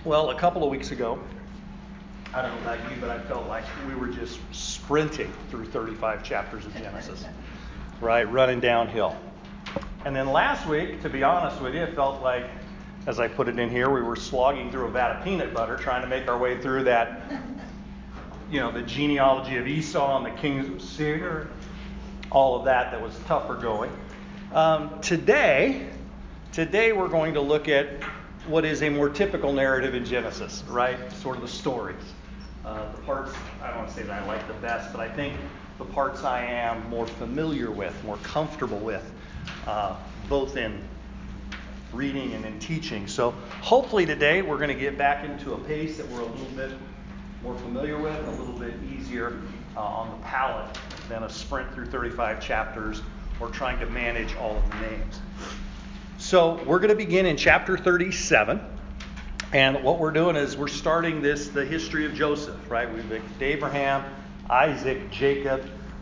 Well, a couple of weeks ago, I don't know about you, but I felt like we were just sprinting through 35 chapters of Genesis, right? Running downhill. And then last week, to be honest with you, it felt like, as I put it in here, we were slogging through a vat of peanut butter trying to make our way through that, the genealogy of Esau and the kings of Seir, all of that was tougher going. Today we're going to look at what is a more typical narrative in Genesis, right? Sort of the stories. The parts, I don't want to say that I like the best, but I think the parts I am more familiar with, more comfortable with, both in reading and in teaching. So hopefully today we're going to get back into a pace that we're a little bit more familiar with, a little bit easier on the palate than a sprint through 35 chapters or trying to manage all of the names. So we're going to begin in chapter 37. And what we're doing is we're starting the history of Joseph, right? We've got Abraham, Isaac, Jacob.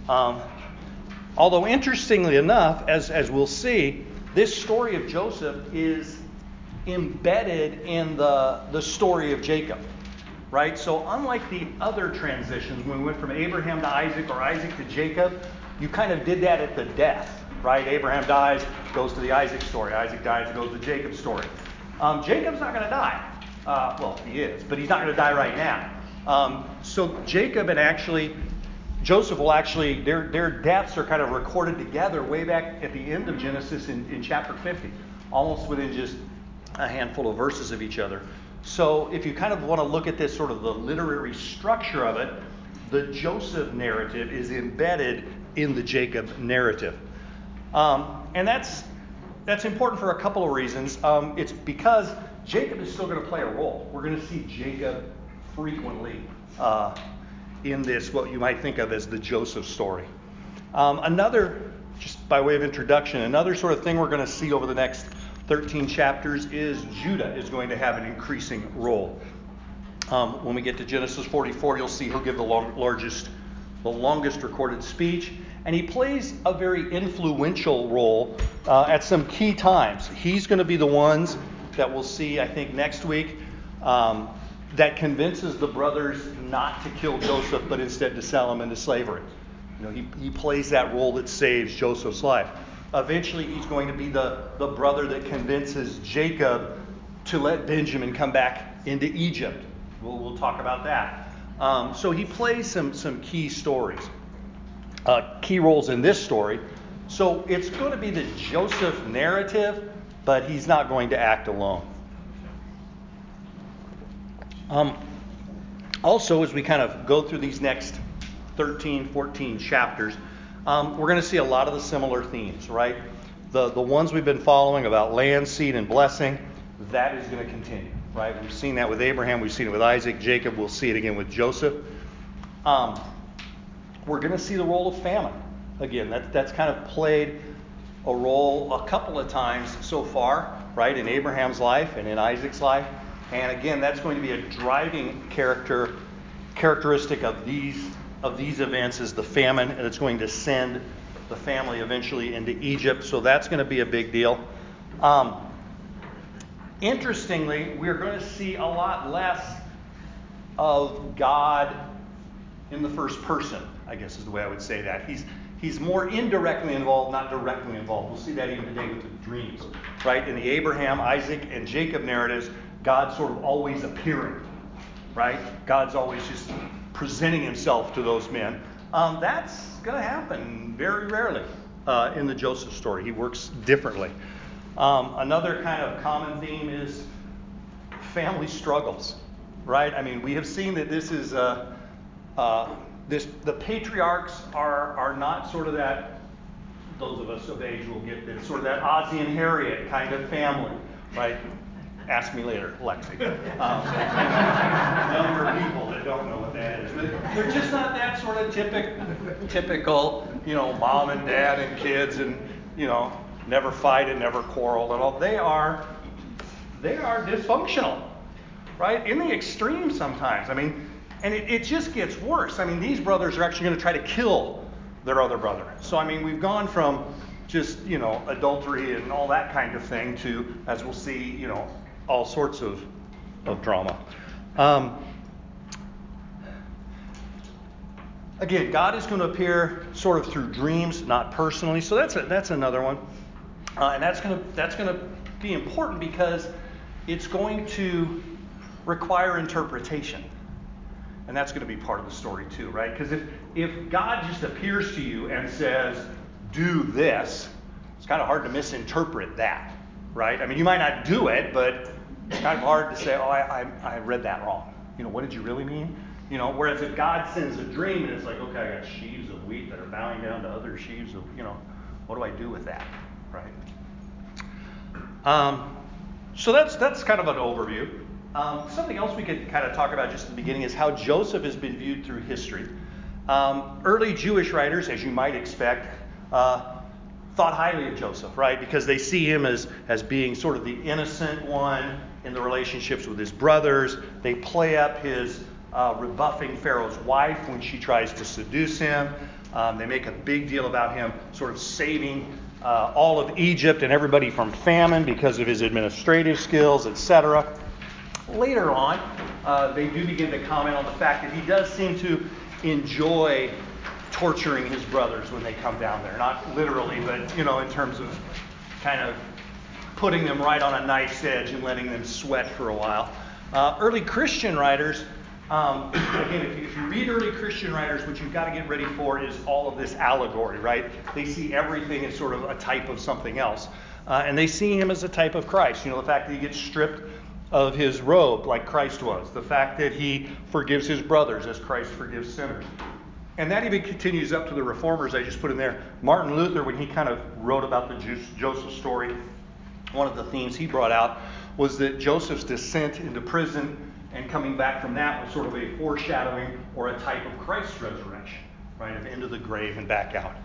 Although interestingly enough, as we'll see, this story of Joseph is embedded in the story of Jacob, right? So unlike the other transitions, when we went from Abraham to Isaac or Isaac to Jacob, you kind of did that at the death, right? Abraham dies, goes to the Isaac story. Isaac dies, goes to Jacob's story. Jacob's not going to die. Well, he is, but he's not going to die right now. So Jacob and actually Joseph will actually, their deaths are kind of recorded together way back at the end of Genesis in chapter 50, almost within just a handful of verses of each other. So if you kind of want to look at this sort of the literary structure of it, the Joseph narrative is embedded in the Jacob narrative. And that's important for a couple of reasons. It's because Jacob is still going to play a role. We're going to see Jacob frequently in this, what you might think of as the Joseph story. Another, just by way of introduction, another sort of thing we're going to see over the next 13 chapters is Judah is going to have an increasing role. When we get to Genesis 44, you'll see he'll give the longest recorded speech. And he plays a very influential role at some key times. He's going to be the ones that we'll see, I think, next week, that convinces the brothers not to kill Joseph, but instead to sell him into slavery. He plays that role that saves Joseph's life. Eventually, he's going to be the brother that convinces Jacob to let Benjamin come back into Egypt. We'll talk about that. So he plays some key stories. Key roles in this story. So it's going to be the Joseph narrative, but he's not going to act alone. Also, as we kind of go through these next 13, 14 chapters, we're going to see a lot of the similar themes, right? The ones we've been following about land, seed, and blessing, that is going to continue, right? We've seen that with Abraham, we've seen it with Isaac, Jacob, we'll see it again with Joseph. We're going to see the role of famine. Again, that's kind of played a role a couple of times so far, right, in Abraham's life and in Isaac's life. And again, that's going to be a driving characteristic of these events is the famine, and it's going to send the family eventually into Egypt. So that's going to be a big deal. Interestingly, we're going to see a lot less of God in the first person, I guess is the way I would say that. He's more indirectly involved, not directly involved. We'll see that even today with the dreams, right? In the Abraham, Isaac, and Jacob narratives, God's sort of always appearing, right? God's always just presenting himself to those men. That's going to happen very rarely in the Joseph story. He works differently. Another kind of common theme is family struggles, right? I mean, we have seen that this is the patriarchs are not sort of that, those of us of age will get this, sort of that Ozzie and Harriet kind of family, right? Ask me later, Lexi. Younger people that don't know what that is. But they're just not that sort of typical, mom and dad and kids and, never fight and never quarrel and all. They are dysfunctional, right? In the extreme sometimes. I mean, and it just gets worse. I mean, these brothers are actually going to try to kill their other brother. So, I mean, we've gone from just, adultery and all that kind of thing to, as we'll see, all sorts of of drama. Again, God is going to appear sort of through dreams, not personally. So that's another one, and that's going to be important because it's going to require interpretation, and that's going to be part of the story too, right? Because if God just appears to you and says, "Do this," it's kind of hard to misinterpret that, right? I mean, you might not do it, but it's kind of hard to say, "Oh, I read that wrong." What did you really mean? Whereas if God sends a dream and it's like, okay, I got sheaves of wheat that are bowing down to other sheaves of, what do I do with that, right? So that's kind of an overview. Something else we could kind of talk about just at the beginning is how Joseph has been viewed through history. Early Jewish writers, as you might expect, thought highly of Joseph, right? Because they see him as being sort of the innocent one in the relationships with his brothers. They play up his rebuffing Pharaoh's wife when she tries to seduce him. They make a big deal about him sort of saving all of Egypt and everybody from famine because of his administrative skills, etc. Later on, they do begin to comment on the fact that he does seem to enjoy torturing his brothers when they come down there. Not literally, but in terms of kind of putting them right on a knife's edge and letting them sweat for a while. Early Christian writers, again, if you read early Christian writers, what you've got to get ready for is all of this allegory, right? They see everything as sort of a type of something else. And they see him as a type of Christ. The fact that he gets stripped of his robe like Christ was. The fact that he forgives his brothers as Christ forgives sinners. And that even continues up to the reformers I just put in there. Martin Luther, when he kind of wrote about the Joseph story, one of the themes he brought out was that Joseph's descent into prison and coming back from that was sort of a foreshadowing or a type of Christ's resurrection, right? Of into the grave and back out.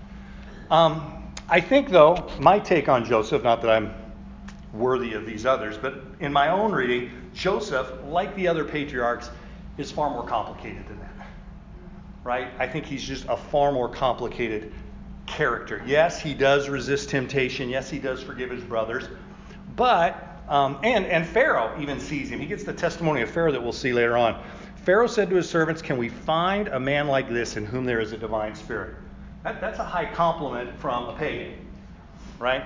I think, though, my take on Joseph, not that I'm worthy of these others, but in my own reading, Joseph, like the other patriarchs, is far more complicated than that, right? I think he's just a far more complicated character. Yes, he does resist temptation. Yes, he does forgive his brothers. But and Pharaoh even sees him. He gets the testimony of Pharaoh that we'll see later on. Pharaoh said to his servants, "Can we find a man like this in whom there is a divine spirit?" That's a high compliment from a pagan, right?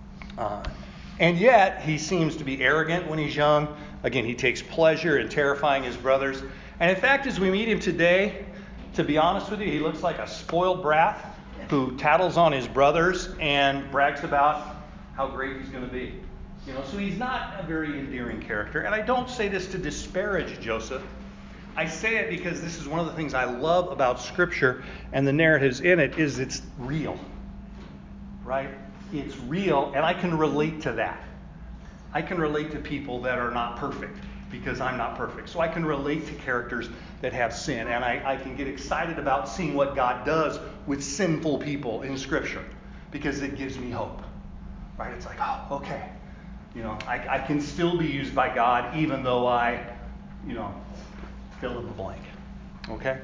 And yet he seems to be arrogant when he's young. Again, he takes pleasure in terrifying his brothers. And in fact, as we meet him today, to be honest with you, he looks like a spoiled brat who tattles on his brothers and brags about how great he's going to be. So he's not a very endearing character. And I don't say this to disparage Joseph. I say it because this is one of the things I love about Scripture and the narratives in it is it's real, right? It's real, and I can relate to that. I can relate to people that are not perfect because I'm not perfect. So I can relate to characters that have sin, and I can get excited about seeing what God does with sinful people in Scripture because it gives me hope, right? It's like, oh, okay. I can still be used by God even though I, fill in the blank. Okay?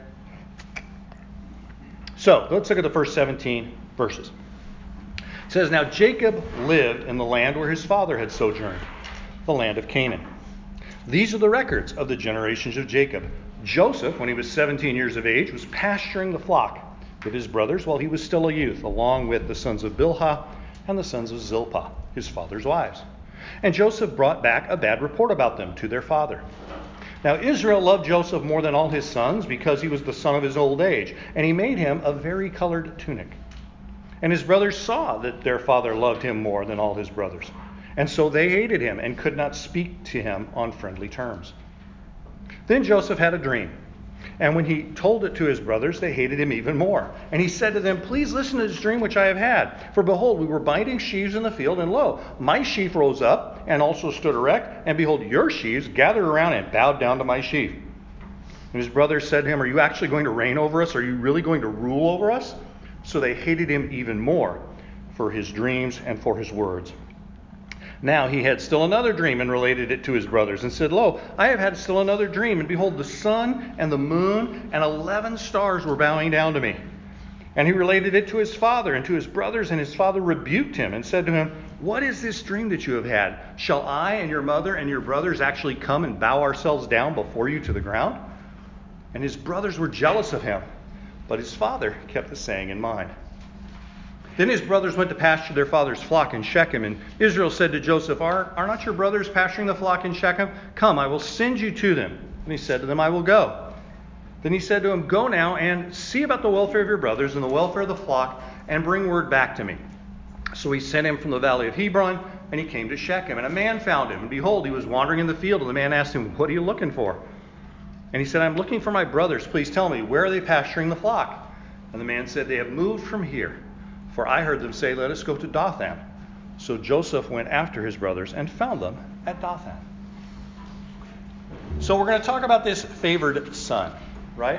So, let's look at the first 17 verses. It says, "Now Jacob lived in the land where his father had sojourned, the land of Canaan. These are the records of the generations of Jacob. Joseph, when he was 17 years of age, was pasturing the flock with his brothers while he was still a youth, along with the sons of Bilhah and the sons of Zilpah, his father's wives. And Joseph brought back a bad report about them to their father. Now Israel loved Joseph more than all his sons because he was the son of his old age, and he made him a vari-colored tunic. And his brothers saw that their father loved him more than all his brothers. And so they hated him and could not speak to him on friendly terms. Then Joseph had a dream. And when he told it to his brothers, they hated him even more. And he said to them, 'Please listen to this dream which I have had. For behold, we were binding sheaves in the field, and lo, my sheaf rose up and also stood erect. And behold, your sheaves gathered around and bowed down to my sheaf.' And his brothers said to him, 'Are you actually going to reign over us? Are you really going to rule over us?' So they hated him even more for his dreams and for his words. Now he had still another dream and related it to his brothers and said, 'Lo, I have had still another dream, and behold, the sun and the moon and 11 stars were bowing down to me.' And he related it to his father and to his brothers, and his father rebuked him and said to him, What is this dream that you have had? Shall I and your mother and your brothers actually come and bow ourselves down before you to the ground?" And his brothers were jealous of him, but his father kept the saying in mind. Then his brothers went to pasture their father's flock in Shechem, and Israel said to Joseph, Are not your brothers pasturing the flock in Shechem? Come, I will send you to them. And he said to them, I will go. Then he said to him, Go now and see about the welfare of your brothers and the welfare of the flock, and bring word back to me. So he sent him from the valley of Hebron, and he came to Shechem. And a man found him, and behold, he was wandering in the field. And the man asked him, What are you looking for? And he said, I'm looking for my brothers. Please tell me, where are they pasturing the flock? And the man said, They have moved from here. For I heard them say, Let us go to Dothan. So Joseph went after his brothers and found them at Dothan. So we're going to talk about this favored son, right?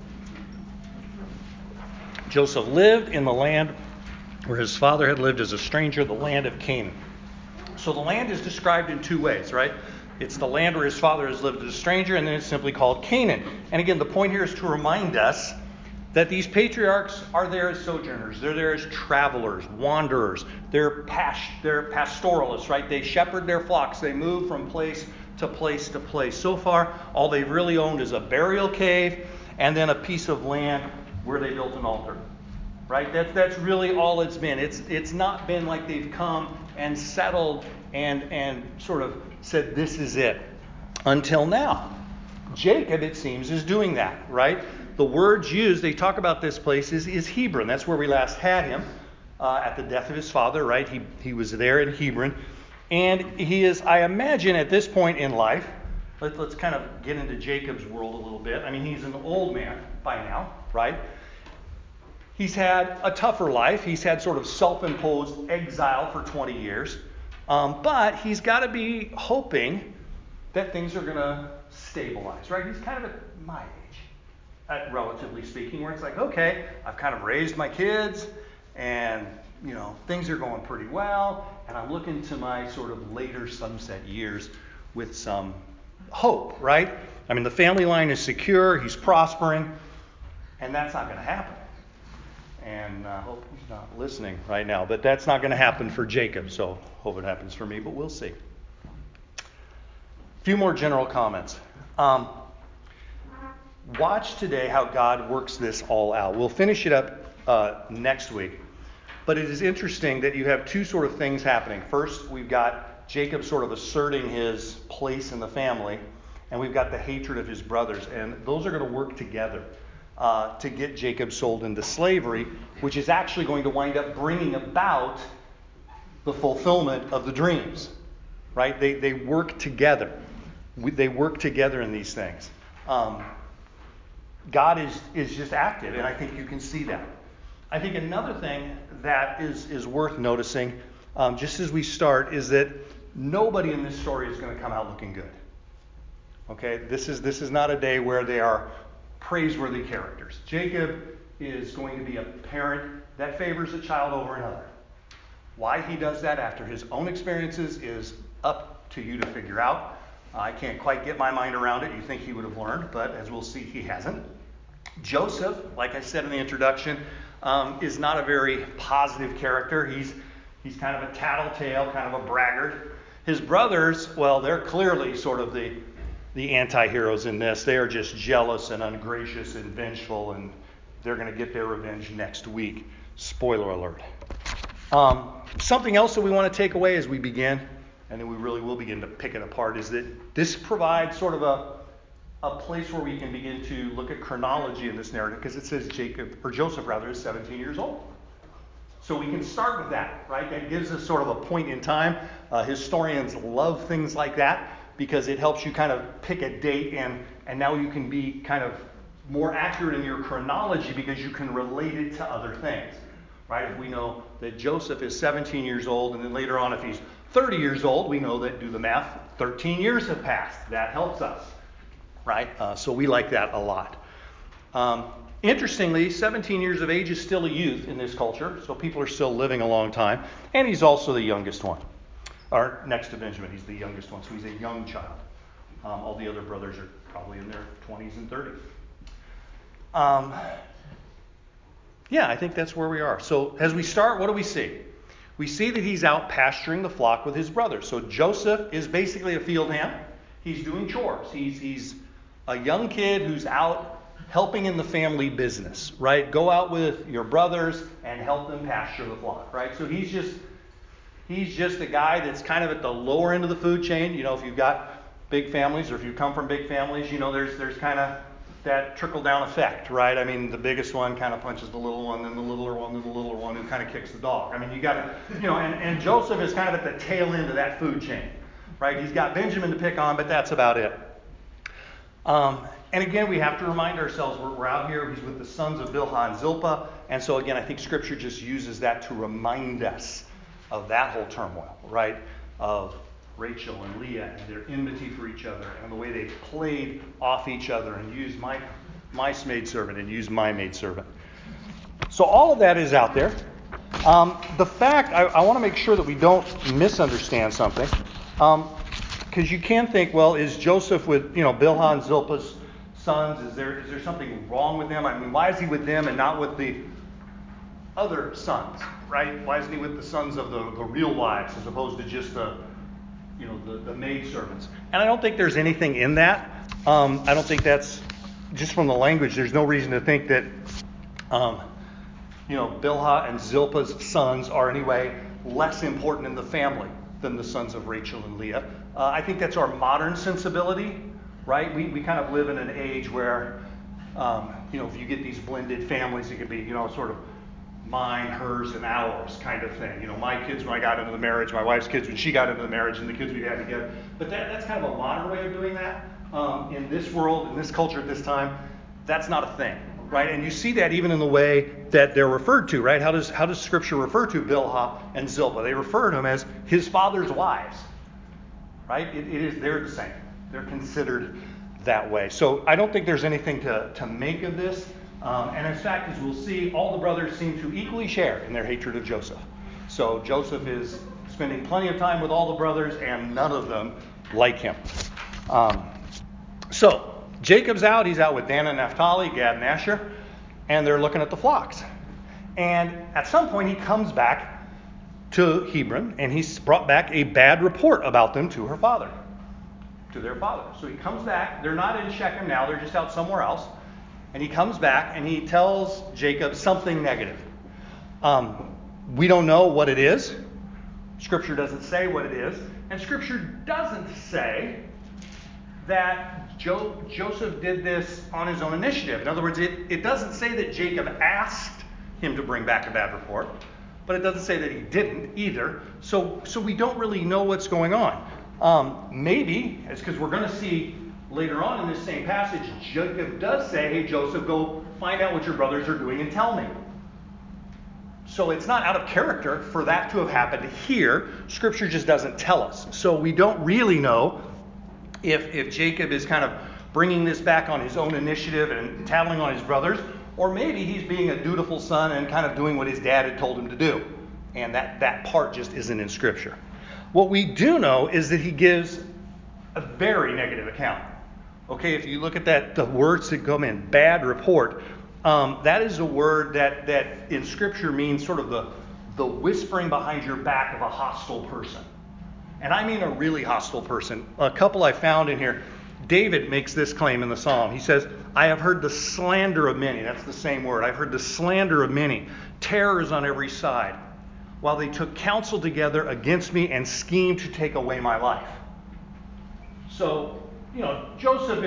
Joseph lived in the land where his father had lived as a stranger, the land of Canaan. So the land is described in two ways, right? It's the land where his father has lived as a stranger, and then it's simply called Canaan. And again, the point here is to remind us that these patriarchs are there as sojourners. They're there as travelers, wanderers. They're pastoralists, right? They shepherd their flocks. They move from place to place to place. So far, all they've really owned is a burial cave and then a piece of land where they built an altar, right? That's really all it's been. It's not been like they've come and settled and sort of said, this is it. Until now. Jacob, it seems, is doing that, right? The words used, they talk about this place, is Hebron. That's where we last had him at the death of his father, right? He was there in Hebron. And he is, I imagine, at this point in life, let's kind of get into Jacob's world a little bit. I mean, he's an old man by now, right? He's had a tougher life. He's had sort of self-imposed exile for 20 years. But he's got to be hoping that things are going to stabilize, right? He's kind of at my age, relatively speaking, where it's like, okay, I've kind of raised my kids, and things are going pretty well, and I'm looking to my sort of later sunset years with some hope, right? I mean, the family line is secure, he's prospering, and that's not going to happen. And I hope he's not listening right now, but that's not going to happen for Jacob, so hope it happens for me, but we'll see. A few more general comments. Watch today how God works this all out. We'll finish it up next week. But it is interesting that you have two sort of things happening. First, we've got Jacob sort of asserting his place in the family, and we've got the hatred of his brothers. And those are going to work together to get Jacob sold into slavery, which is actually going to wind up bringing about the fulfillment of the dreams. Right? They work together. They work together in these things. God is just active, and I think you can see that. I think another thing that is worth noticing, just as we start, is that nobody in this story is going to come out looking good. Okay, this is not a day where they are praiseworthy characters. Jacob is going to be a parent that favors a child over another. Why he does that after his own experiences is up to you to figure out. I can't quite get my mind around it. You think he would have learned, but as we'll see, he hasn't. Joseph, like I said in the introduction, is not a very positive character. He's kind of a tattletale, kind of a braggart. His brothers, well, they're clearly sort of the anti-heroes in this. They are just jealous and ungracious and vengeful, and they're going to get their revenge next week. Spoiler alert. Something else that we want to take away as we begin, and then we really will begin to pick it apart, is that this provides sort of a place where we can begin to look at chronology in this narrative, because it says Joseph is 17 years old. So we can start with that, right? That gives us sort of a point in time. Historians love things like that because it helps you kind of pick a date, and now you can be kind of more accurate in your chronology because you can relate it to other things, right? If we know that Joseph is 17 years old, and then later on if he's 30 years old, we know that, do the math, 13 years have passed. That helps us, right? So we like that a lot. Interestingly, 17 years of age is still a youth in this culture, so people are still living a long time. And he's also the youngest one. Or next to Benjamin, he's the youngest one, so he's a young child. All the other brothers are probably in their 20s and 30s. I think that's where we are. So as we start, what do we see? we see that he's out pasturing the flock with his brothers. So Joseph is basically a field hand. He's doing chores. He's a young kid who's out helping in the family business, right? Go out with your brothers and help them pasture the flock, right? So he's just a guy that's kind of at the lower end of the food chain. You know, if you've got big families or if you come from big families, you know, there's kind of that trickle-down effect, right? I mean, the biggest one kind of punches the little one, then the littler one, then the littler one, who kind of kicks the dog. I mean, you got to, you know, and Joseph is kind of at the tail end of that food chain, right? He's got Benjamin to pick on, but that's about it. And again, we have to remind ourselves, we're out here, he's with the sons of Bilhah and Zilpah, and so again, I think Scripture just uses that to remind us of that whole turmoil, right? Of Rachel and Leah and their enmity for each other and the way they played off each other and used my maidservant and used my maidservant. So all of that is out there. The fact, I want to make sure that we don't misunderstand something. Because you can think, well, is Joseph with, you know, Bilhah and Zilpah's sons? Is there something wrong with them? I mean, why is he with them and not with the other sons, right? Why isn't he with the sons of the real wives as opposed to just the maidservants? And I don't think there's anything in that. I don't think that's, just from the language, there's no reason to think that, Bilhah and Zilpah's sons are anyway less important in the family than the sons of Rachel and Leah. I think that's our modern sensibility, right? We kind of live in an age where, if you get these blended families, it could be, sort of mine, hers, and ours kind of thing. My kids when I got into the marriage, my wife's kids when she got into the marriage, and the kids we had together. But that's kind of a modern way of doing that. In this world, in this culture at this time, that's not a thing, right? And you see that even in the way that they're referred to, right? How does Scripture refer to Bilhah and Zilpah? They refer to them as his father's wives, right? They're the same. They're considered that way. So I don't think there's anything to make of this. And in fact, as we'll see, all the brothers seem to equally share in their hatred of Joseph. So Joseph is spending plenty of time with all the brothers, and none of them like him. So Jacob's out. He's out with Dan and Naphtali, Gad and Asher, and they're looking at the flocks. And at some point, he comes back to Hebron, and he's brought back a bad report about them to their father. So he comes back. They're not in Shechem now. They're just out somewhere else. And he comes back and he tells Jacob something negative. We don't know what it is. Scripture doesn't say what it is. And Scripture doesn't say that Joseph did this on his own initiative. In other words, it doesn't say that Jacob asked him to bring back a bad report. But it doesn't say that he didn't either. So we don't really know what's going on. Maybe, it's because we're going to see later on in this same passage, Jacob does say, hey, Joseph, go find out what your brothers are doing and tell me. So it's not out of character for that to have happened here. Scripture just doesn't tell us. So we don't really know if Jacob is kind of bringing this back on his own initiative and tattling on his brothers, or maybe he's being a dutiful son and kind of doing what his dad had told him to do. And that part just isn't in Scripture. What we do know is that he gives a very negative account. Okay, if you look at the words that come in, bad report, that is a word that in Scripture means sort of the whispering behind your back of a hostile person. And I mean a really hostile person. A couple I found in here, David makes this claim in the Psalm. He says, I have heard the slander of many. That's the same word. I've heard the slander of many. Terror is on every side. While they took counsel together against me and schemed to take away my life. So, Joseph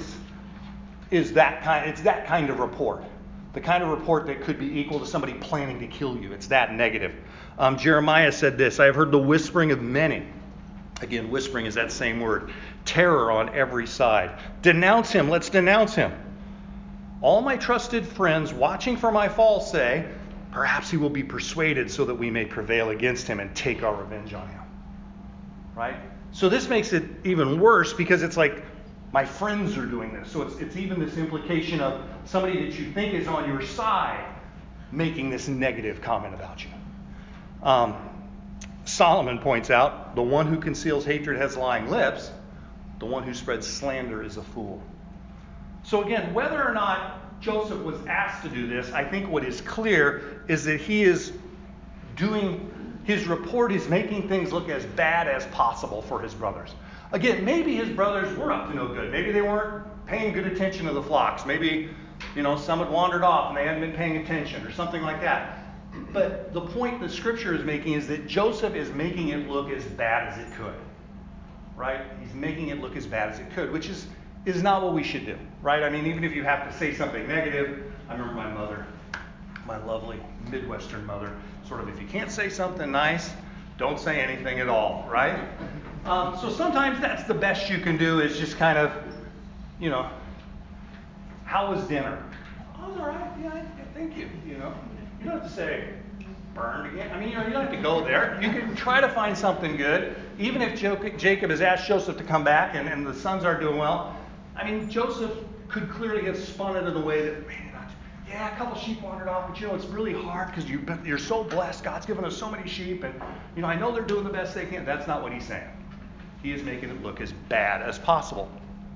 is that kind. It's that kind of report, the kind of report that could be equal to somebody planning to kill you. It's that negative. Jeremiah said this: I have heard the whispering of many. Again, whispering is that same word. Terror on every side. Denounce him. Let's denounce him. All my trusted friends watching for my fall say, perhaps he will be persuaded so that we may prevail against him and take our revenge on him. Right? So this makes it even worse because it's like my friends are doing this. So it's even this implication of somebody that you think is on your side making this negative comment about you. Solomon points out, the one who conceals hatred has lying lips. The one who spreads slander is a fool. So again, whether or not Joseph was asked to do this, I think what is clear is that he is doing his report is making things look as bad as possible for his brothers. Again, maybe his brothers were up to no good. Maybe they weren't paying good attention to the flocks. Maybe, some had wandered off and they hadn't been paying attention or something like that. But the point the scripture is making is that Joseph is making it look as bad as it could. Right? He's making it look as bad as it could, which is not what we should do. Right? I mean, even if you have to say something negative, I remember my mother, my lovely Midwestern mother, sort of, if you can't say something nice, don't say anything at all, right? So sometimes that's the best you can do, is just kind of, how was dinner? Oh, it was all right. Yeah, thank you. You don't have to say burned again. I mean, you don't have to go there. You can try to find something good. Even if Jacob has asked Joseph to come back and the sons aren't doing well, I mean, Joseph could clearly have spun it in a way that, a couple sheep wandered off, but it's really hard because you're so blessed. God's given us so many sheep, and I know they're doing the best they can. That's not what he's saying. He is making it look as bad as possible.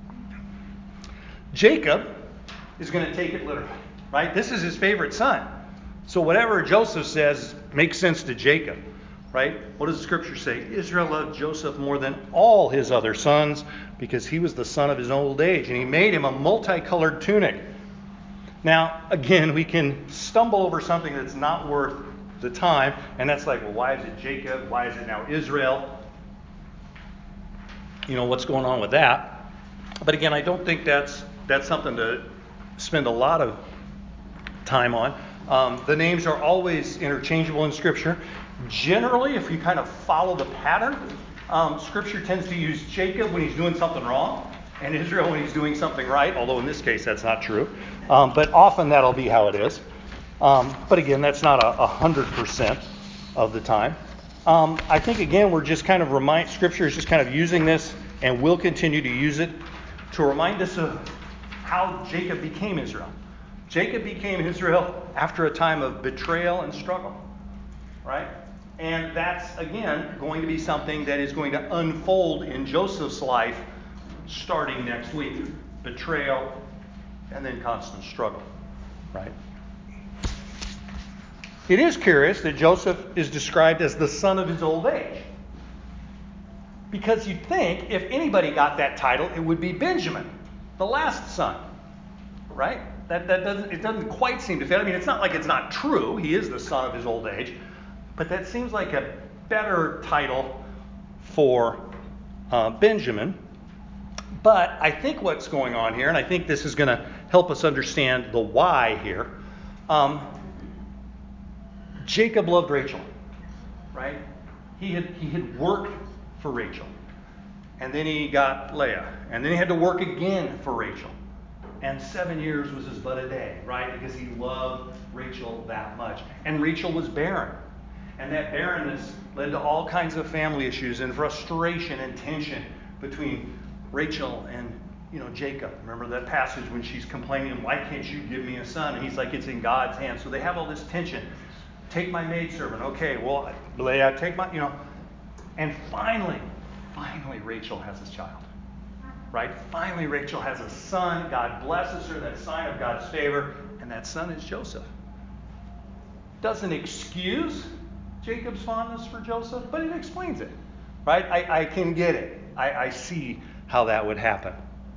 Jacob is going to take it literally, right? This is his favorite son. So whatever Joseph says makes sense to Jacob, right? What does the scripture say? Israel loved Joseph more than all his other sons because he was the son of his old age, and he made him a multicolored tunic. Now, again, we can stumble over something that's not worth the time, and that's like, well, why is it Jacob? Why is it now Israel? What's going on with that? But again, I don't think that's something to spend a lot of time on. The names are always interchangeable in Scripture. Generally, if you kind of follow the pattern, Scripture tends to use Jacob when he's doing something wrong, and Israel when he's doing something right, although in this case that's not true. But often that'll be how it is. But again, that's not 100% of the time. I think, again, we're just kind of Scripture is just kind of using this, and we'll continue to use it to remind us of how Jacob became Israel. Jacob became Israel after a time of betrayal and struggle, right? And that's, again, going to be something that is going to unfold in Joseph's life starting next week. Betrayal and then constant struggle, right? It is curious that Joseph is described as the son of his old age. Because you'd think if anybody got that title, it would be Benjamin, the last son, right? It doesn't quite seem to fit. I mean, it's not like it's not true. He is the son of his old age. But that seems like a better title for Benjamin. But I think what's going on here, and I think this is going to help us understand the why here. Jacob loved Rachel, right? He had worked for Rachel. And then he got Leah. And then he had to work again for Rachel. And 7 years was as but a day, right? Because he loved Rachel that much. And Rachel was barren. And that barrenness led to all kinds of family issues and frustration and tension between Rachel and Jacob. Remember that passage when she's complaining, why can't you give me a son? And he's like, it's in God's hands. So they have all this tension. Take my maidservant. Okay, well, Leah, take my, And finally, Rachel has a child. Right? Finally, Rachel has a son. God blesses her, that sign of God's favor. And that son is Joseph. Doesn't excuse Jacob's fondness for Joseph, but it explains it. Right? I can get it. I see how that would happen.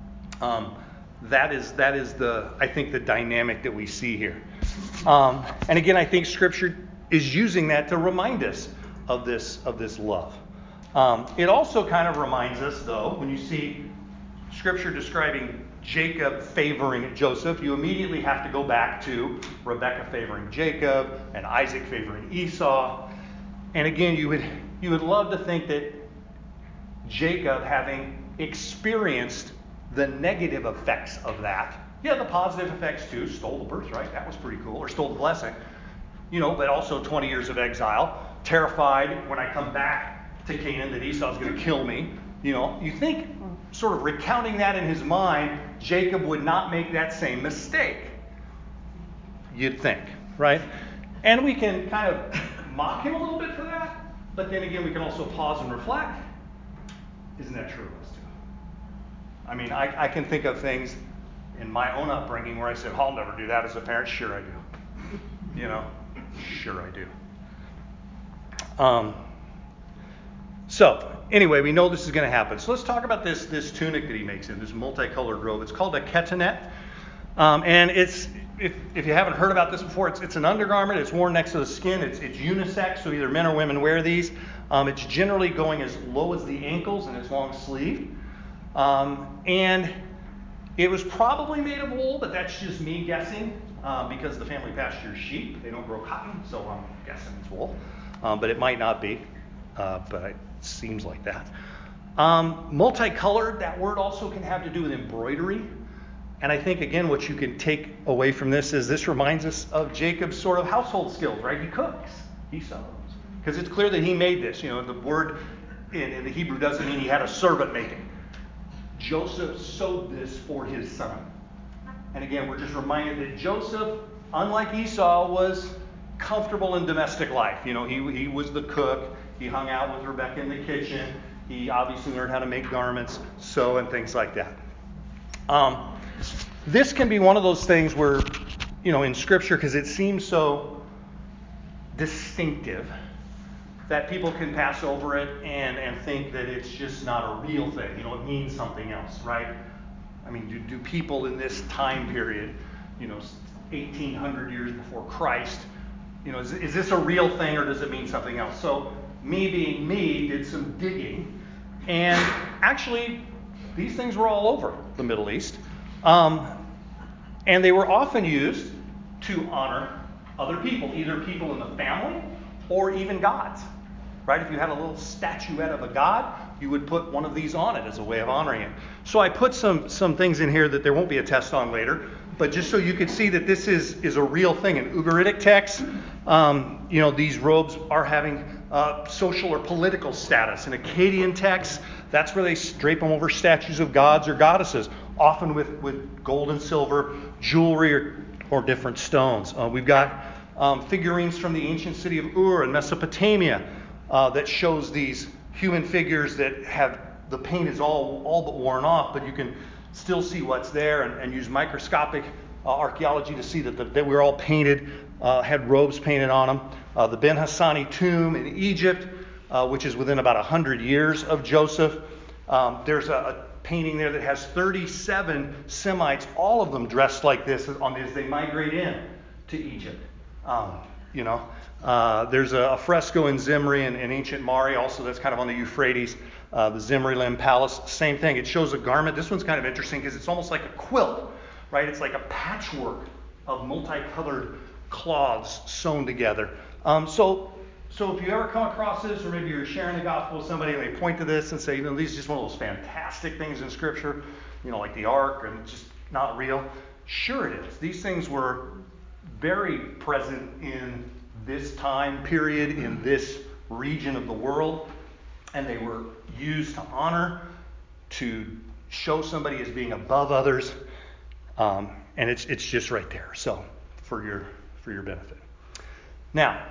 That is I think the dynamic that we see here. And again, I think Scripture is using that to remind us of this love. It also kind of reminds us, though, when you see Scripture describing Jacob favoring Joseph, you immediately have to go back to Rebekah favoring Jacob and Isaac favoring Esau. And again, you would love to think that Jacob, having experienced the negative effects of that, the positive effects too, stole the birthright, that was pretty cool, or stole the blessing, but also 20 years of exile, terrified when I come back to Canaan that Esau's going to kill me. You think, sort of recounting that in his mind, Jacob would not make that same mistake. You'd think, right? And we can kind of mock him a little bit for that, but then again, we can also pause and reflect. Isn't that true of us too? I mean, I can think of things in my own upbringing where I said, I'll never do that as a parent. Sure I do. Sure I do. Um, so anyway, we know this is going to happen. So let's talk about this tunic that he makes in this multicolored robe. It's called a ketonet. And it's, if you haven't heard about this before, it's an undergarment. It's worn next to the skin. It's unisex, so either men or women wear these. It's generally going as low as the ankles, and it's long sleeved. And it was probably made of wool, but that's just me guessing, because the family pastures sheep. They don't grow cotton, so I'm guessing it's wool. But it might not be, but it seems like that. Multicolored, that word also can have to do with embroidery. And I think, again, what you can take away from this is this reminds us of Jacob's sort of household skills, right? He cooks, he sews. Because it's clear that he made this. You know, the word in the Hebrew doesn't mean he had a servant make it. Joseph sewed this for his son. And again, we're just reminded that Joseph, unlike Esau, was comfortable in domestic life. You know, he was the cook. He hung out with Rebekah in the kitchen. He obviously learned how to make garments, sew, and things like that. This can be one of those things where, you know, in Scripture, because it seems so distinctive, that people can pass over it and think that it's just not a real thing. You know, it means something else, right? I mean, do people in this time period, you know, 1,800 years before Christ, you know, is this a real thing or does it mean something else? So me being me did some digging, and actually these things were all over the Middle East. And they were often used to honor other people, either people in the family or even gods. Right? If you had a little statuette of a god, you would put one of these on it as a way of honoring it. So I put some things in here that there won't be a test on later, but just so you could see that this is a real thing. In Ugaritic texts, you know, these robes are having social or political status. In Akkadian texts, that's where they drape them over statues of gods or goddesses, often with gold and silver, jewelry, or different stones. We've got figurines from the ancient city of Ur in Mesopotamia that shows these human figures that have the paint is all but worn off, but you can still see what's there and use microscopic archaeology to see that they were all painted, had robes painted on them. The Ben Hassani tomb in Egypt, which is within about 100 years of Joseph. There's a painting there that has 37 Semites, all of them dressed like this as they migrate in to Egypt. You know, there's a fresco in Zimri in ancient Mari, also that's kind of on the Euphrates, the Zimri-Lim Palace. Same thing. It shows a garment. This one's kind of interesting because it's almost like a quilt, right? It's like a patchwork of multicolored cloths sewn together. So if you ever come across this, or maybe you're sharing the gospel with somebody and they point to this and say, you know, these are just one of those fantastic things in Scripture, you know, like the ark, and just not real. Sure it is. These things were very present in this time period, in this region of the world, and they were used to honor, to show somebody as being above others, and it's just right there. So for your benefit. Now,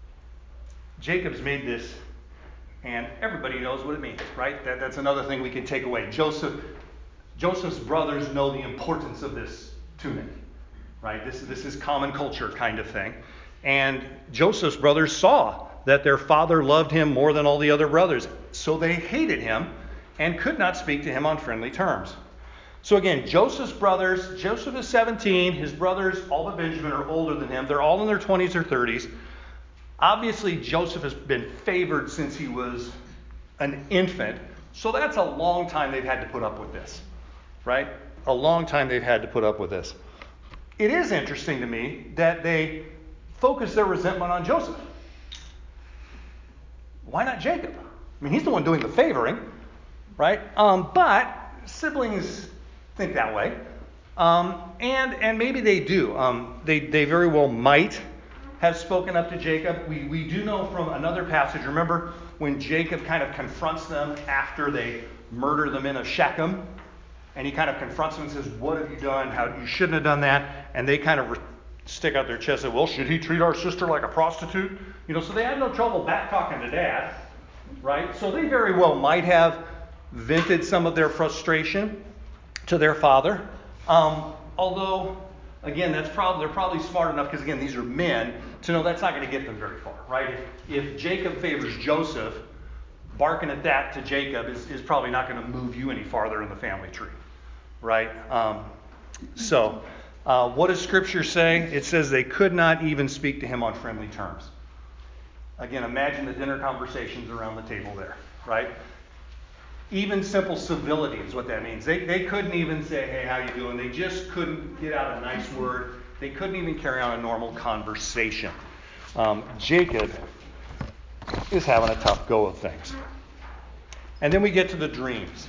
Jacob's made this, and everybody knows what it means, right? That's another thing we can take away. Joseph's brothers know the importance of this tunic, right? This is common culture kind of thing. And Joseph's brothers saw that their father loved him more than all the other brothers, so they hated him and could not speak to him on friendly terms. So again, Joseph's brothers, Joseph is 17, his brothers, all but Benjamin, are older than him. They're all in their 20s or 30s. Obviously, Joseph has been favored since he was an infant, so that's a long time they've had to put up with this, right? A long time they've had to put up with this. It is interesting to me that they focus their resentment on Joseph. Why not Jacob? I mean, he's the one doing the favoring, right? But siblings think that way, and maybe they do. They very well might have spoken up to Jacob. We do know from another passage, remember when Jacob kind of confronts them after they murder the men of Shechem, and he kind of confronts them and says, what have you done? How you shouldn't have done that. And they kind of stick out their chest and say, well, should he treat our sister like a prostitute? You know, so they had no trouble back talking to Dad, right? So they very well might have vented some of their frustration to their father. Although again, they're probably smart enough, because again, these are men, to know that's not going to get them very far, right? If Jacob favors Joseph, barking at that to Jacob is probably not going to move you any farther in the family tree, right? What does Scripture say? It says they could not even speak to him on friendly terms. Again, imagine the dinner conversations around the table there, right? Even simple civility is what that means. They couldn't even say, hey, how you doing? They just couldn't get out a nice word. They couldn't even carry on a normal conversation. Jacob is having a tough go of things. And then we get to the dreams.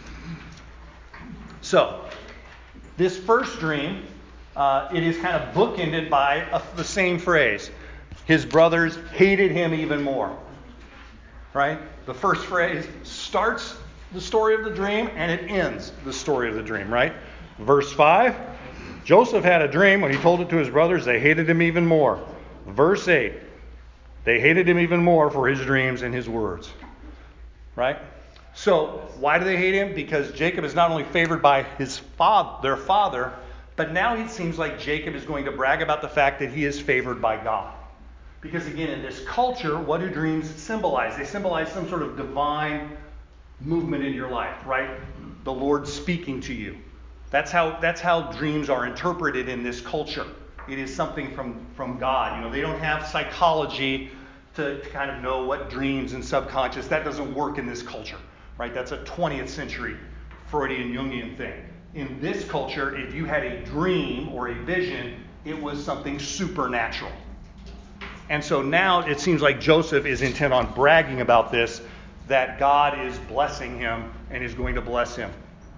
So, this first dream, it is kind of bookended by the same phrase. His brothers hated him even more. Right? The first phrase starts the story of the dream, and it ends the story of the dream, right? Verse 5, Joseph had a dream. When he told it to his brothers, they hated him even more. Verse 8, they hated him even more for his dreams and his words. Right? So, why do they hate him? Because Jacob is not only favored by their father, but now it seems like Jacob is going to brag about the fact that he is favored by God. Because again, in this culture, what do dreams symbolize? They symbolize some sort of divine movement in your life, right? The Lord speaking to you. That's how dreams are interpreted in this culture. It is something from God. They don't have psychology to kind of know what dreams and subconscious. That doesn't work in this culture, right? That's a 20th century Freudian Jungian thing. In this culture, if you had a dream or a vision, it was something supernatural. And so now it seems like Joseph is intent on bragging about this, that God is blessing him and is going to bless him.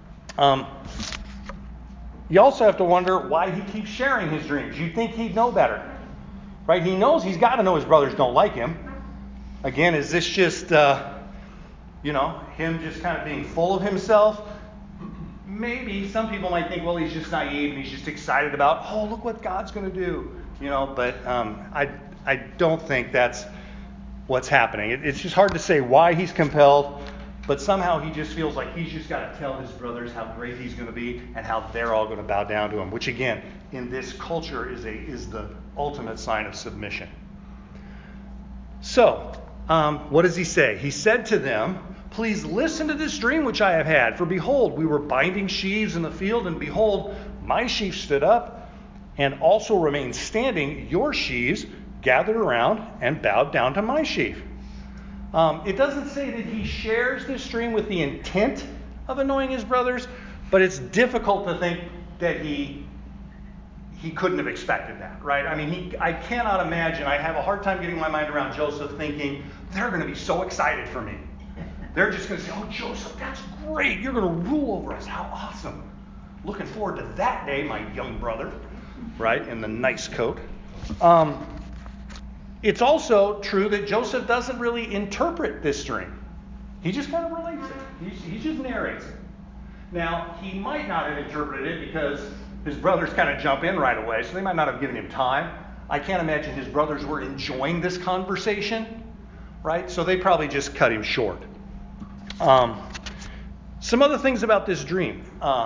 You also have to wonder why he keeps sharing his dreams. You'd think he'd know better, right? He knows he's got to know his brothers don't like him. Again, is this just, him just kind of being full of himself? Maybe some people might think, well, he's just naive and he's just excited about, oh, look what God's going to do. But I don't think that's what's happening. It's just hard to say why he's compelled, but somehow he just feels like he's just got to tell his brothers how great he's going to be and how they're all going to bow down to him, which again, in this culture is the ultimate sign of submission. So, what does he say? He said to them, please listen to this dream which I have had. For behold, we were binding sheaves in the field, and behold, my sheaf stood up and also remained standing. Your sheaves gathered around and bowed down to my sheaf. It doesn't say that he shares this dream with the intent of annoying his brothers, but it's difficult to think that he couldn't have expected that, right? I mean, I cannot imagine. I have a hard time getting my mind around Joseph thinking, they're going to be so excited for me. They're just going to say, oh, Joseph, that's great. You're going to rule over us. How awesome. Looking forward to that day, my young brother, right, in the nice coat. It's also true that Joseph doesn't really interpret this dream. He just kind of relates it. He just narrates it. Now, he might not have interpreted it because his brothers kind of jump in right away, so they might not have given him time. I can't imagine his brothers were enjoying this conversation, right? So they probably just cut him short. Some other things about this dream.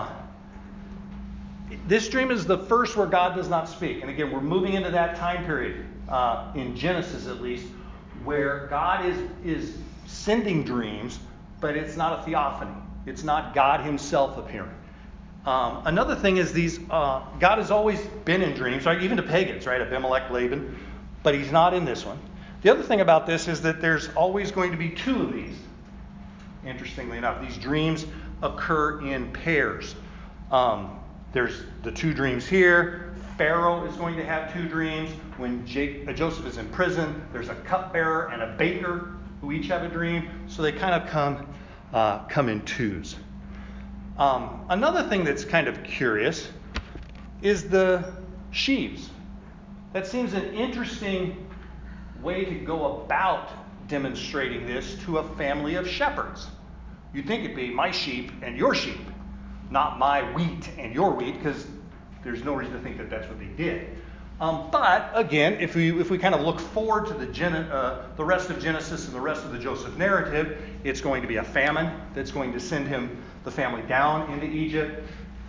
This dream is the first where God does not speak. And again, we're moving into that time period, in Genesis at least, where God is sending dreams, but it's not a theophany. It's not God himself appearing. Another thing is God has always been in dreams, right? Even to pagans, right? Abimelech, Laban, but he's not in this one. The other thing about this is that there's always going to be two of these. Interestingly enough, these dreams occur in pairs. There's the two dreams here. Pharaoh is going to have two dreams. When Joseph is in prison, there's a cupbearer and a baker who each have a dream. So they kind of come in twos. Another thing that's kind of curious is the sheaves. That seems an interesting way to go about demonstrating this to a family of shepherds. You'd think it'd be my sheep and your sheep, not my wheat and your wheat, because there's no reason to think that that's what they did. But again, if we kind of look forward to the rest of Genesis and the rest of the Joseph narrative, it's going to be a famine that's going to send the family down into Egypt.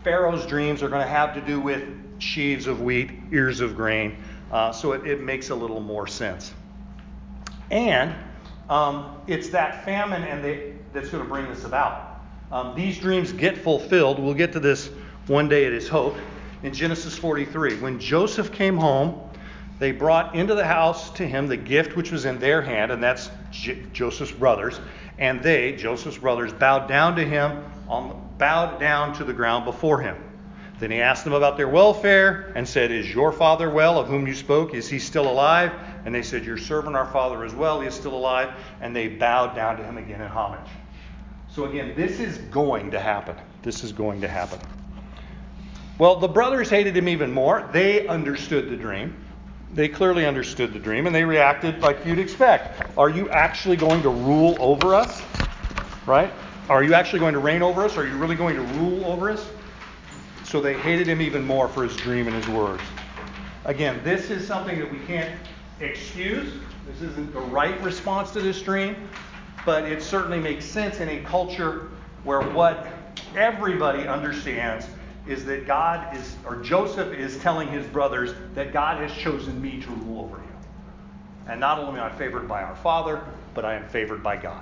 Pharaoh's dreams are going to have to do with sheaves of wheat, ears of grain. So it makes a little more sense. And it's that famine that's going to bring this about. These dreams get fulfilled. We'll get to this one day, it is hoped, in Genesis 43. When Joseph came home, they brought into the house to him the gift which was in their hand, and that's Joseph's brothers. And they, Joseph's brothers, bowed down to him, bowed down to the ground before him. Then he asked them about their welfare and said, "Is your father well, of whom you spoke? Is he still alive?" And they said, "Your servant, our father, is well. He is still alive." And they bowed down to him again in homage. So again, this is going to happen. This is going to happen. Well, the brothers hated him even more. They understood the dream. They clearly understood the dream, and they reacted like you'd expect. Are you actually going to rule over us? Right? Are you actually going to reign over us? Are you really going to rule over us? So they hated him even more for his dream and his words. Again, this is something that we can't excuse. This isn't the right response to this dream, but it certainly makes sense in a culture where what everybody understands is that Joseph is telling his brothers that God has chosen me to rule over you. And not only am I favored by our Father, but I am favored by God.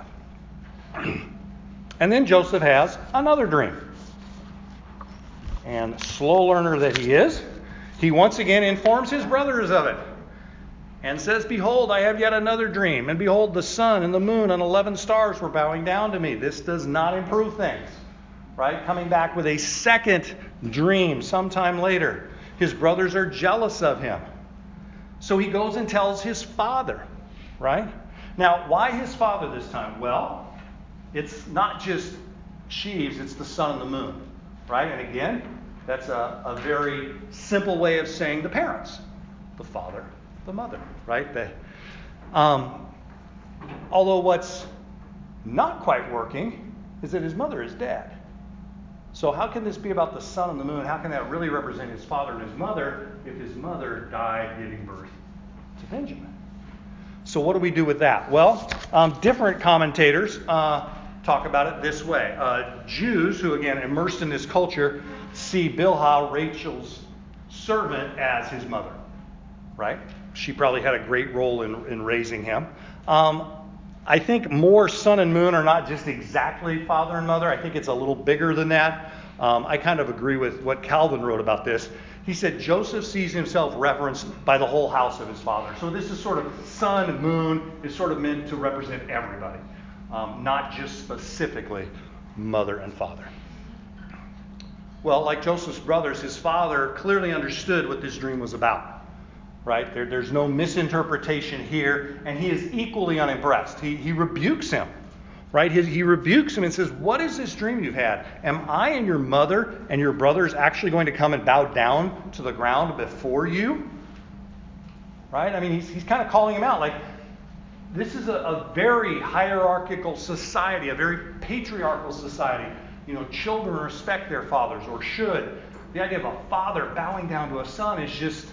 And then Joseph has another dream. And slow learner that he is, he once again informs his brothers of it. And says, "Behold, I have yet another dream. And behold, the sun and the moon and 11 stars were bowing down to me." This does not improve things. Right? Coming back with a second dream sometime later. His brothers are jealous of him. So he goes and tells his father. Right? Now, why his father this time? Well, it's not just sheaves, it's the sun and the moon. Right? And again, that's a very simple way of saying the parents. The father, the mother. Right? Although what's not quite working is that his mother is dead. So how can this be about the sun and the moon? How can that really represent his father and his mother if his mother died giving birth to Benjamin? So what do we do with that? Well, different commentators talk about it this way. Jews who, again, immersed in this culture, see Bilhah, Rachel's servant, as his mother. Right? She probably had a great role in raising him. I think more sun and moon are not just exactly father and mother. I think it's a little bigger than that. I kind of agree with what Calvin wrote about this. He said Joseph sees himself referenced by the whole house of his father. So this is sort of sun and moon is sort of meant to represent everybody, not just specifically mother and father. Well, like Joseph's brothers, his father clearly understood what this dream was about. Right? There's no misinterpretation here, and he is equally unimpressed. He rebukes him. Right? He rebukes him and says, "What is this dream you've had? Am I and your mother and your brothers actually going to come and bow down to the ground before you?" Right? I mean, he's kind of calling him out. Like, this is a very hierarchical society, a very patriarchal society. Children respect their fathers, or should. The idea of a father bowing down to a son is just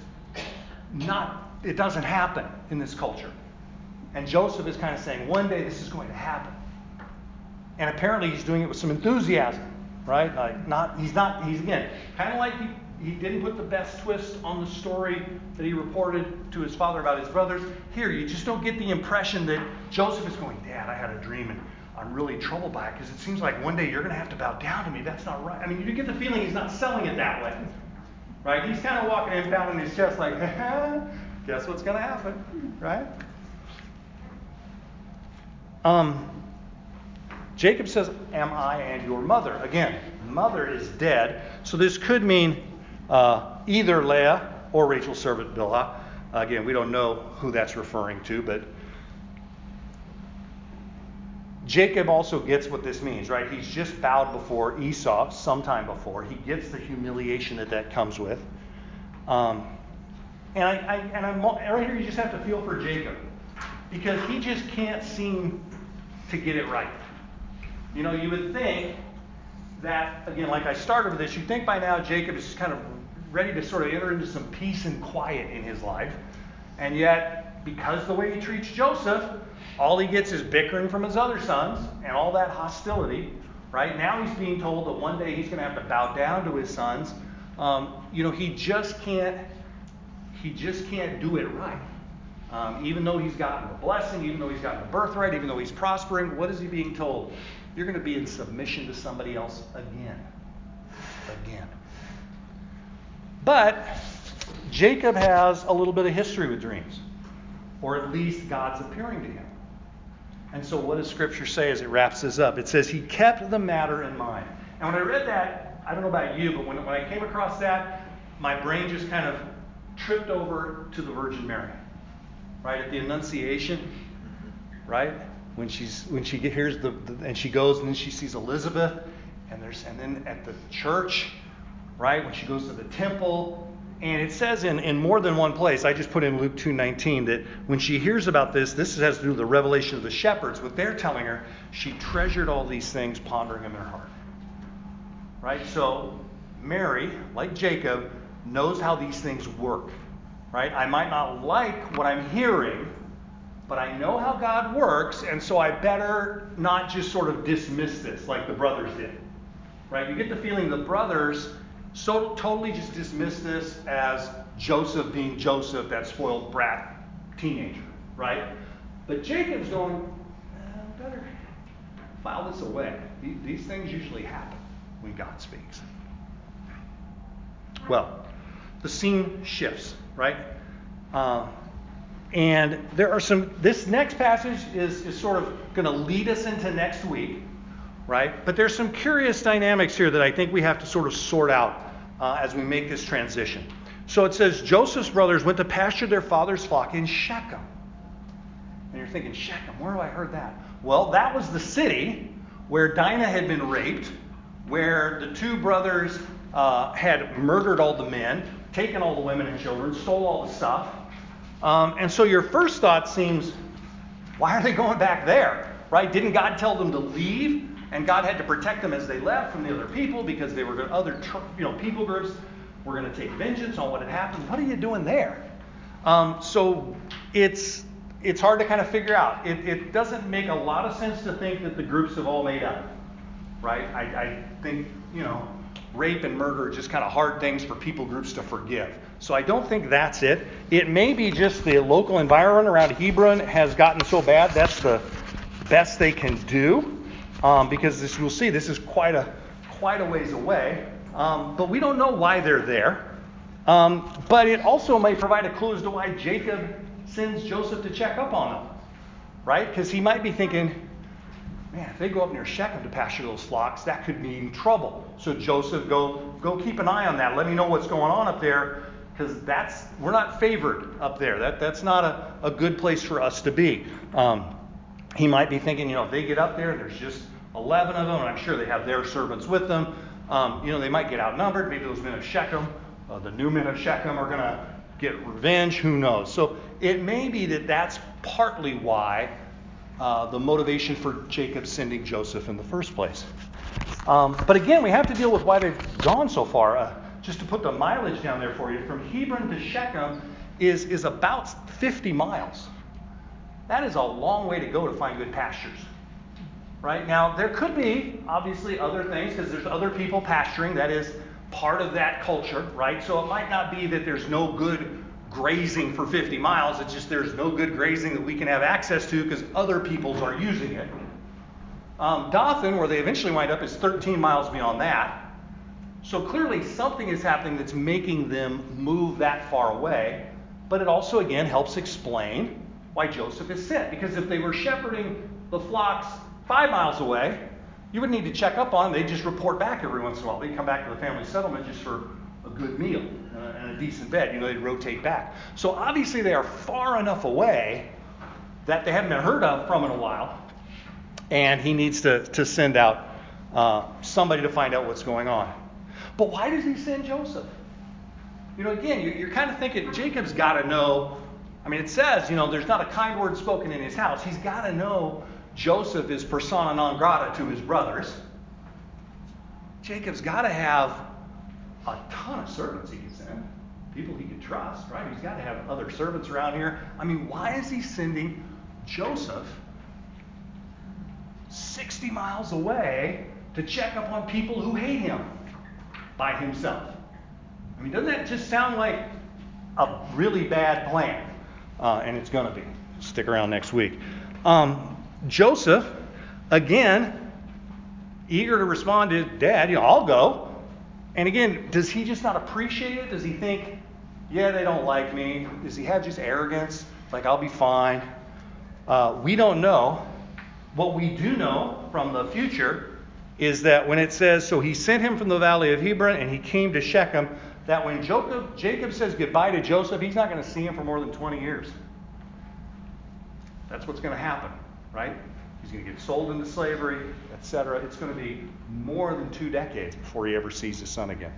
it doesn't happen in this culture. And Joseph is kind of saying, one day this is going to happen. And apparently he's doing it with some enthusiasm, right? He's again, kind of like he didn't put the best twist on the story that he reported to his father about his brothers. Here, you just don't get the impression that Joseph is going, "Dad, I had a dream and I'm really troubled by it because it seems like one day you're going to have to bow down to me. That's not right." I mean, you get the feeling he's not selling it that way. Right? He's kind of walking in, pounding his chest like, guess what's going to happen? Right? Jacob says, "Am I and your mother?" Again, mother is dead. So this could mean either Leah or Rachel's servant Bilhah. Again, we don't know who that's referring to, but Jacob also gets what this means, right? He's just bowed before Esau sometime before. He gets the humiliation that comes with. And I'm right here, you just have to feel for Jacob, because he just can't seem to get it right. You would think that, again, like I started with this, you think by now Jacob is kind of ready to sort of enter into some peace and quiet in his life. And yet, because the way he treats Joseph, all he gets is bickering from his other sons and all that hostility right? Now he's being told that one day he's going to have to bow down to his sons. He just can't do it right. Even though he's gotten the blessing, even though he's gotten the birthright, even though he's prospering, what is he being told? You're going to be in submission to somebody else again. But Jacob has a little bit of history with dreams, or at least God's appearing to him. And so what does Scripture say as it wraps this up? It says he kept the matter in mind. And when I read that, I don't know about you, but when I came across that, my brain just kind of tripped over to the Virgin Mary. Right at the Annunciation, right? When she hears and she goes and then she sees Elizabeth, and then at the church, right? When she goes to the temple, and it says in more than one place, I just put in Luke 2:19, that when she hears about this has to do with the revelation of the shepherds. What they're telling her, she treasured all these things, pondering in her heart. Right? So Mary, like Jacob, knows how these things work. Right? I might not like what I'm hearing, but I know how God works, and so I better not just sort of dismiss this like the brothers did. Right? You get the feeling the brothers so totally just dismiss this as Joseph being Joseph, that spoiled brat teenager. Right? But Jacob's going, better file this away. These things usually happen when God speaks. Well, the scene shifts, right? And there are this next passage is sort of going to lead us into next week, right? But there's some curious dynamics here that I think we have to sort of sort out as we make this transition. So it says, Joseph's brothers went to pasture their father's flock in Shechem. And you're thinking, Shechem, where have I heard that? Well, that was the city where Dinah had been raped, where the two brothers had murdered all the men, taken all the women and children, stole all the stuff. And so your first thought seems, why are they going back there? Right? Didn't God tell them to leave? And God had to protect them as they left from the other people because they were other people groups were going to take vengeance on what had happened. What are you doing there? So it's hard to kind of figure out. It doesn't make a lot of sense to think that the groups have all made up. Right? I think, rape and murder are just kind of hard things for people groups to forgive. So I don't think that's it. It may be just the local environment around Hebron has gotten so bad that's the best they can do. Because we'll see, this is quite a ways away. But we don't know why they're there. But it also may provide a clue as to why Jacob sends Joseph to check up on them. Right? Because he might be thinking, man, if they go up near Shechem to pasture those flocks, that could mean trouble. So Joseph, go keep an eye on that. Let me know what's going on up there, because we're not favored up there. That's not a good place for us to be. He might be thinking, if they get up there and there's just 11 of them, and I'm sure they have their servants with them, they might get outnumbered. Maybe those men of Shechem, the new men of Shechem, are going to get revenge. Who knows? So it may be that that's partly why the motivation for Jacob sending Joseph in the first place. But again, we have to deal with why they've gone so far. Just to put the mileage down there for you, from Hebron to Shechem is about 50 miles. That is a long way to go to find good pastures. Right? Now, there could be, obviously, other things, because there's other people pasturing. That is part of that culture, right? So it might not be that there's no good grazing for 50 miles. It's just there's no good grazing that we can have access to because other peoples are using it. Dothan, where they eventually wind up, is 13 miles beyond that. So clearly something is happening that's making them move that far away. But it also, again, helps explain why Joseph is sent. Because if they were shepherding the flocks 5 miles away, you wouldn't need to check up on them. They'd just report back every once in a while. They'd come back to the family settlement just for a good meal and a decent bed. They'd rotate back. So obviously they are far enough away that they haven't been heard of from in a while. And he needs to send out somebody to find out what's going on. But why does he send Joseph? Again, you're kind of thinking Jacob's got to know. I mean, it says, there's not a kind word spoken in his house. He's got to know Joseph is persona non grata to his brothers. Jacob's got to have a ton of servants he can send. People he can trust, right? He's got to have other servants around here. I mean, why is he sending Joseph 60 miles away to check up on people who hate him by himself. I mean, doesn't that just sound like a really bad plan? And it's going to be. Stick around next week. Joseph, again, eager to respond to Dad, I'll go. And again, does he just not appreciate it? Does he think, yeah, they don't like me? Does he have just arrogance? Like, I'll be fine. We don't know. What we do know from the future is that when it says, so he sent him from the valley of Hebron and he came to Shechem, that when Jacob says goodbye to Joseph, he's not going to see him for more than 20 years. That's what's going to happen, right? He's going to get sold into slavery, etc. It's going to be more than 2 decades before he ever sees his son again.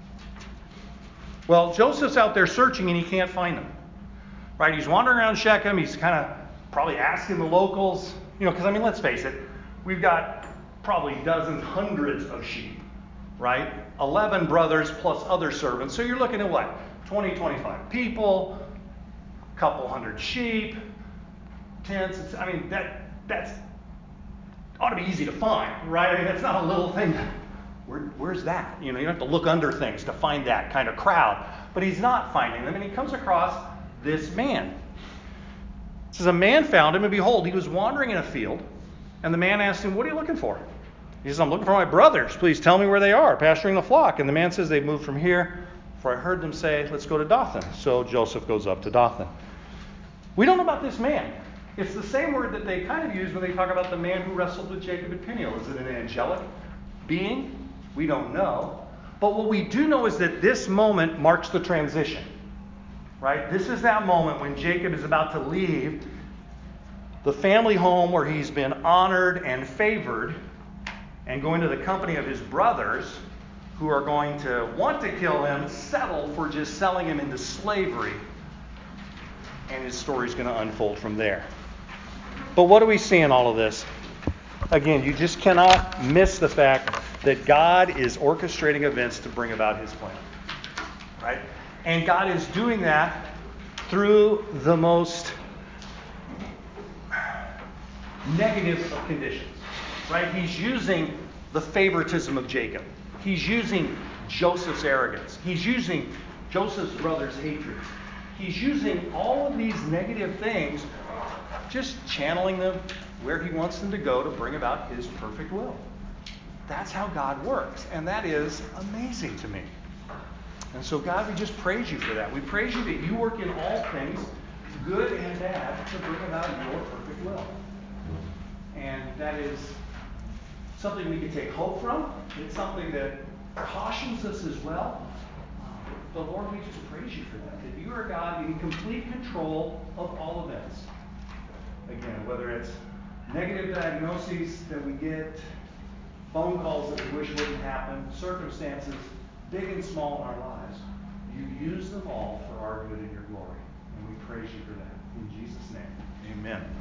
Well, Joseph's out there searching and he can't find them. Right? He's wandering around Shechem. He's kind of probably asking the locals, because I mean, let's face it, we've got probably dozens, hundreds of sheep, right? 11 brothers plus other servants. So you're looking at what? 20, 25 people, a couple hundred sheep, tents. That's ought to be easy to find, right? I mean, that's not a little thing. Where's that? You don't have to look under things to find that kind of crowd. But he's not finding them, and he comes across this man. It says, a man found him, and behold, he was wandering in a field. And the man asked him, what are you looking for? He says, I'm looking for my brothers. Please tell me where they are, pasturing the flock. And the man says, they've moved from here, for I heard them say, let's go to Dothan. So Joseph goes up to Dothan. We don't know about this man. It's the same word that they kind of use when they talk about the man who wrestled with Jacob at Peniel. Is it an angelic being? We don't know. But what we do know is that this moment marks the transition. Right? This is that moment when Jacob is about to leave the family home where he's been honored and favored and going to the company of his brothers who are going to want to kill him, settle for just selling him into slavery. And his story's going to unfold from there. But what do we see in all of this? Again, you just cannot miss the fact that God is orchestrating events to bring about his plan. Right? And God is doing that through the most negative of conditions. Right? He's using the favoritism of Jacob. He's using Joseph's arrogance. He's using Joseph's brother's hatred. He's using all of these negative things, just channeling them where he wants them to go to bring about his perfect will. That's how God works. And that is amazing to me. And so, God, we just praise you for that. We praise you that you work in all things, good and bad, to bring about your perfect will. And that is something we can take hope from. It's something that cautions us as well. But Lord, we just praise you for that you are God in complete control of all events. Again, whether it's negative diagnoses that we get, phone calls that we wish wouldn't happen, circumstances, big and small in our lives, you use them all for our good and your glory. And we praise you for that. In Jesus' name, amen.